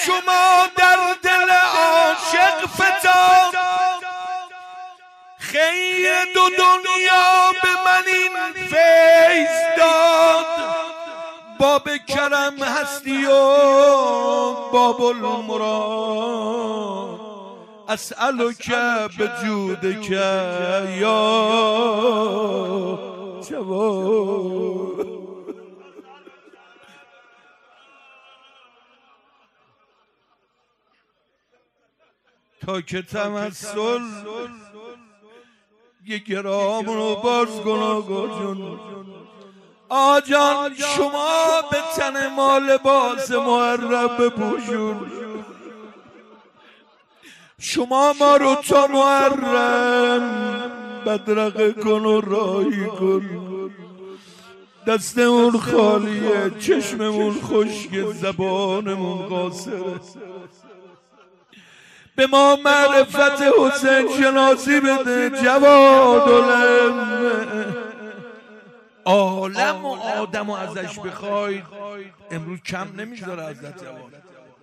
شما در دل عاشق فتاد، خیر دو دنیا به من این فیض داد. باب کرم هستی و باب المراد، اسألک بجودک یا جواد. تا که تمثل یه گرام رو باز کن آقا جون. آجان شما به تن ما لباس محرم بپوشون، شما ما رو تا محرم بدرقه کن و راهی کن. دستمون خالیه، چشممون خشک، زبانمون قاصره. به ما معرفت حسین شناسی بده جواد العلم. عالم و آدم و ازش بخواید امروز کم نمیذاره حضرت جواد.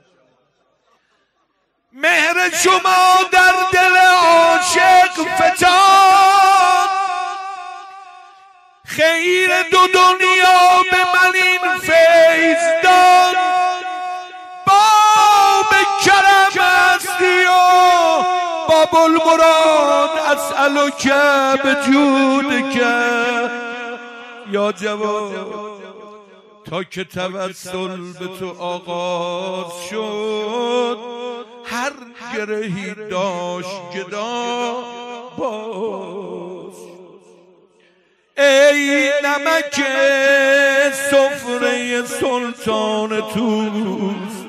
مهر شما در دل عاشق فتاد، خیر دو دنیا به من این فیض داد. باب کرم هستی و باب المراد، اسألک بجودک یا جواد. تا که توسل به تو آغاز شد، هر گرهی داشت گدا باز. ای نمک سفره سلطان توس،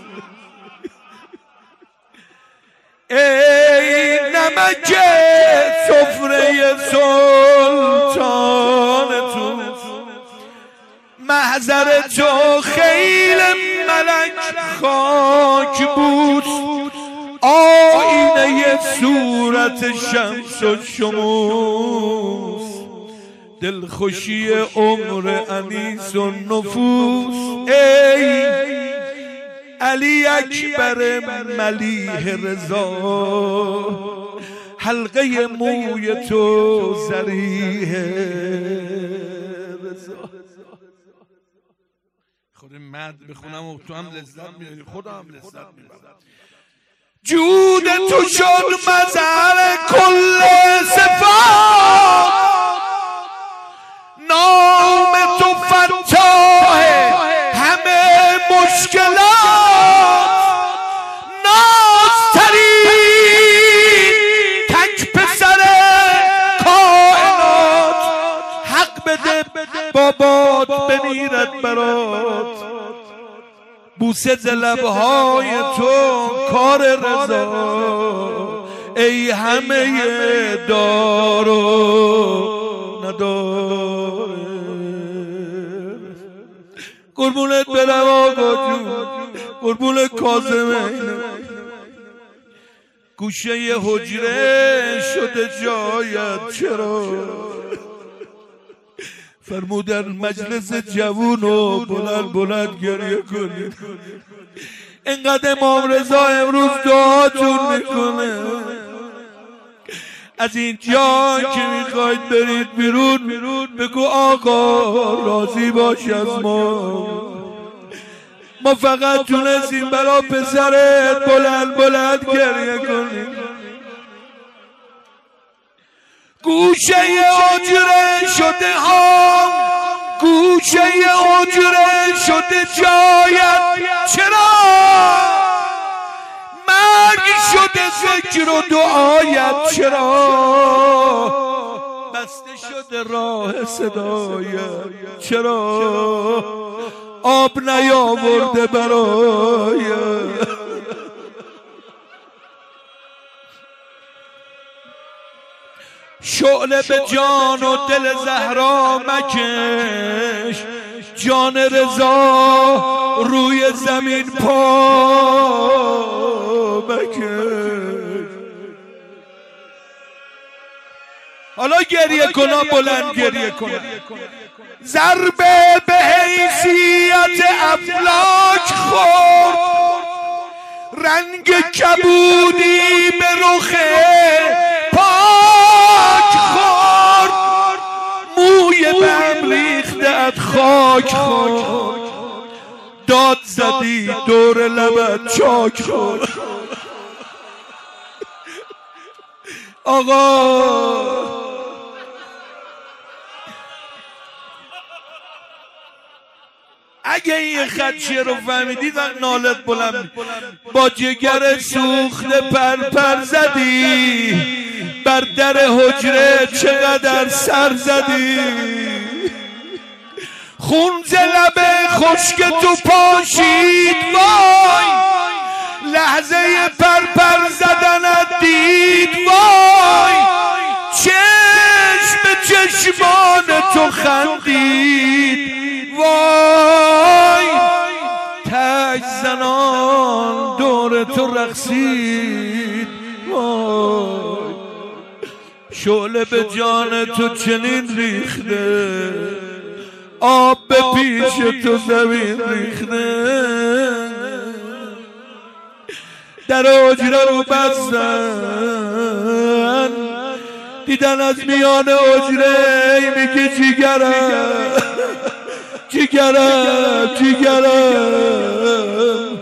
ای نمک سفره سلطان توس. محضر تو خیل ملک خاک بوس، آینه صورت شمس و شموس. دلخوشی عمر انیس و نفوس، ای علی اکبر ملیح رضا. حلقه موی تو زریح رضا. خود مد بخونم و تو هم لذت میبری، خودم هم لذت میبرم. جود تو شد مظهر کل صفات، نام تو فتاح همه مشکلات. نازترین تک پسر کائنات، حق بده بابات بمیرد برات. بوسه ز لبهای تو کار رضا، ای همه دار و نداره. قربونت برم آقا جون، قربون کاظمه. گوشه حجره شده جایت چرا؟ فرمودن مجلس جوون و بلند بلند گریه کنید. اینقدر امام رضا امروز دعاتون میکنه. از این جا که میخواید برید بیرون، بگو آقا راضی باش از ما فقط تونستیم برا پسرت بلند بلند گریه کنیم. گوشه حجره شده ها، گوشه حجره شده جایت چرا؟ مرگ شده ذکر و دعایت چرا؟ بسته شده راه صدایت چرا؟ آب نیاورده برایت. شعله به جان و دل زهرا مکش، جان رضا روی زمین پا مکش. حالا گریه کنا، بلند گریه کنا. ضربه به حیثیت افلاک خورد، رنگ کبودی به رخ پاک خورد، موی بهم ریختت خاک خورد، داد زدی دور لبت چاک خورد. آقا اگه این خدشه رو فهمیدید و نالت بلند، با جگر سوخته پرپر زدی، بر در حجره چقدر سر زدی، خون ز لب خشک تو پاشید وای، لحظه پرپر زدنت دید وای، چشم به چشمان تو خندید وای، تاج زنان دور تو رقصید وای، شعله به جان تو چنین ریخته، آب به پیش تو زمین ریخته، در حجره رو بستن، دیدن از میان حجره میگه جیگرم جیگرم جیگرم.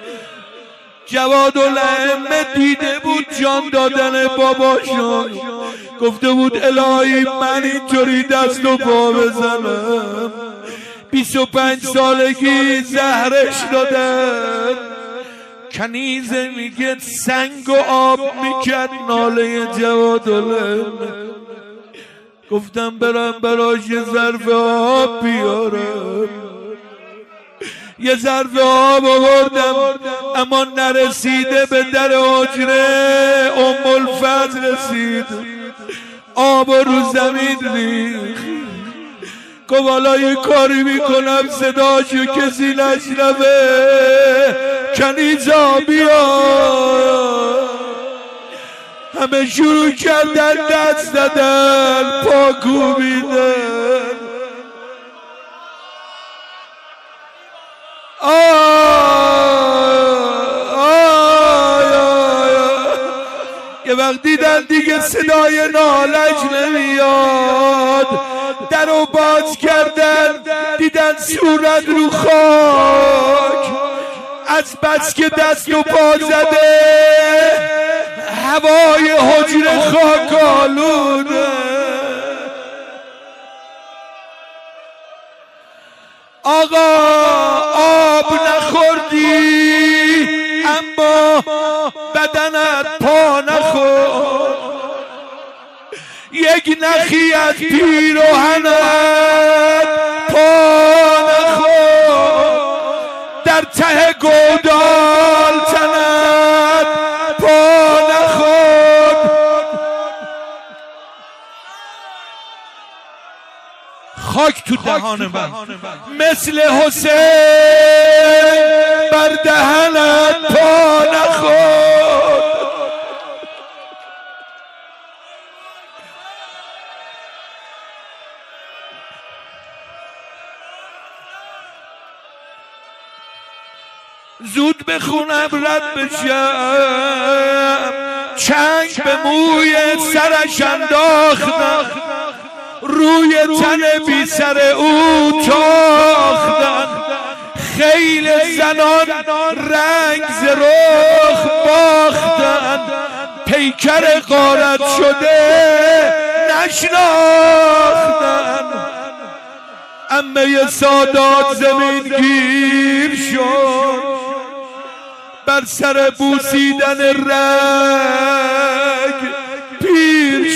جوادالائمه دیده بود جان دادن باباشون، گفته بود الهی من اینطوری دست و پا بزنم، 25 سالگی زهرش دادن، کنیزه میگه سنگ و آب میکرد ناله جوادالائمه، گفتم برم براش یه ظرف آب بیارم، یه ظرف آب آوردم اما نرسیده به در حجره ام الفضل رسید، آب رو زمین ریخت، گفت حالا یه کاری میکنم صداشو کسی نشنوه، کنیزا بیا. همه شروع کردن دست دادن، پا کوبیدن، یه وقت دیدن دیگه صدای نالش نمیاد، در رو باز کردن، دیدن صورت رو خاک، از بس که دست و پا زده هوای حجره خاک آلوده. آقا آب نخوردی اما بدنت پا نخورد، یک نخی از پیراهنت پا نخورد، در ته گودال تنت پا نخورد، خاک تو دهان من مثل حسین بر دهنت پا نخورد. زود بخونم رد بشم، چنگ به موی سرش انداختن، روی تن بی سر او تاختن، خیل زنان رنگ ز رخ باختن، پیکر غارت شده نشناختن، عمه سادات زمین گیر شد، بر سر بوسیدن رنگ پیر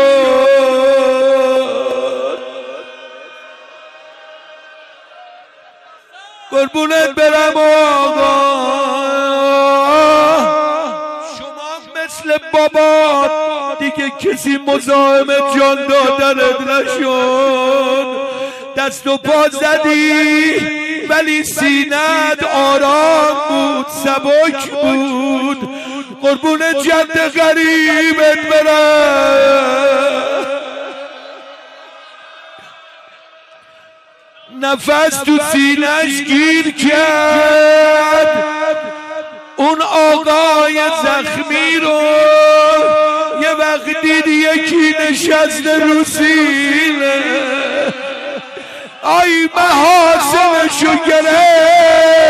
شد. قربونت برم آقا، شما مثل بابا دیگه کسی مزاحم جان دادنت نشد، دست و پا زدی ولی سینت آرام بود، سبک بود، قربون جد غریبت برم. نفس تو سینش گیر کرد اون آقا زخمی رو یه وقت دید یکی نشسته رو سینه، آی محاسنشو گرفت